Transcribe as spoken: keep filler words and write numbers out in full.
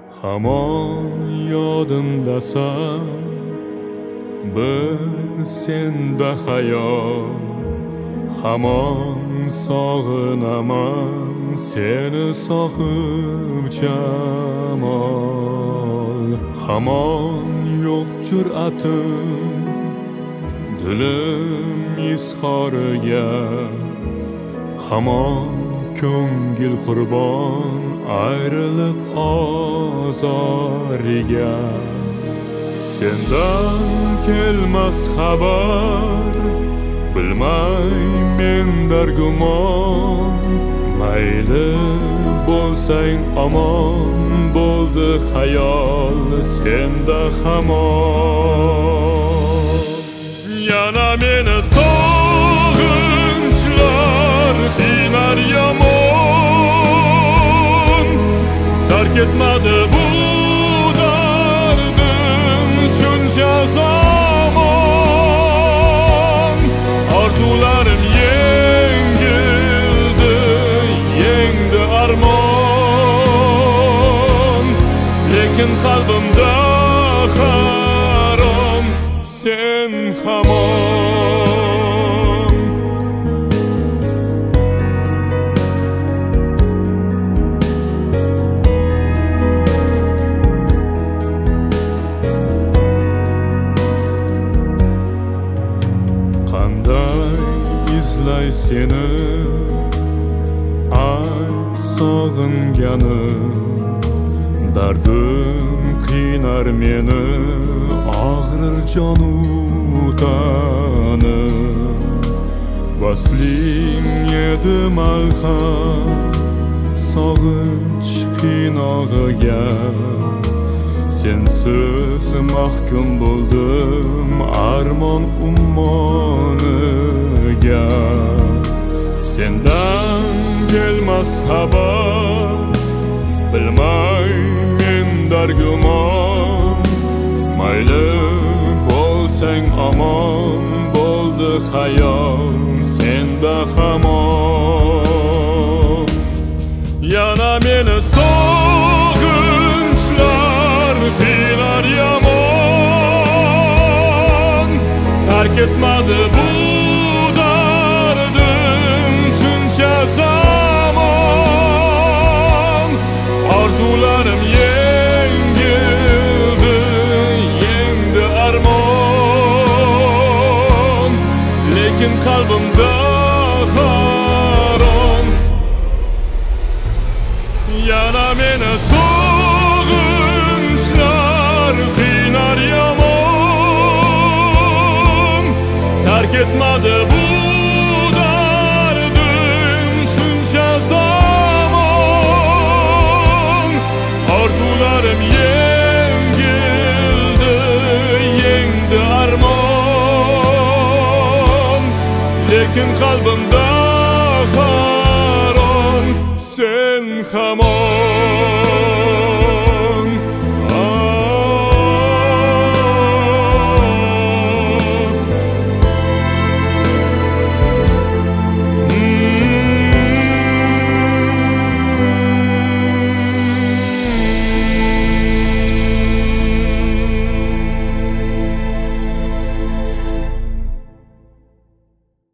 Hamon yodimdasan bir senda hayol, hamon sog'inaman seni sohib jamol. Hamon yo'q jur'atim dilim izhoriga, hamon ko'ngil qurbon ayriliq ozoriga. Sendan kelmas xabar, bilmay men dargumon. Mayli bo'lsang omon, bo'ldi xayol senda hamon. Yana meni sog'inchlar qiynar yomon, tark etmadi bu dardim shuncha zamon. Orzularim yengildi, yengdi armon, lekin qalbimda harom sen hamon. Qanday izlay seni ayt sog'inganim, dardim qiynar meni og'rir jonu tanim. Vasling edi malham sog'inch qiynog'iga, sensiz mahkum bo'ldim armon ummoniga. Sendan kelmas xabar, bilmay men dargumon. Mayli bo'lsang omon, bo'ldi xayol senda hamon. Yana meni sog'inchlar qiynar yomon, tark etmadi bu dardim shuncha zamon. Orzularim yengildi, yengdi armon, lekin qalbimda harom. Yana meni sog'inchlar qiynar yomon, tark etmadi bu dardim shuncha zamon. Orzularim yengildi, yengdi armon, lekin qalbimda harom sen hamon.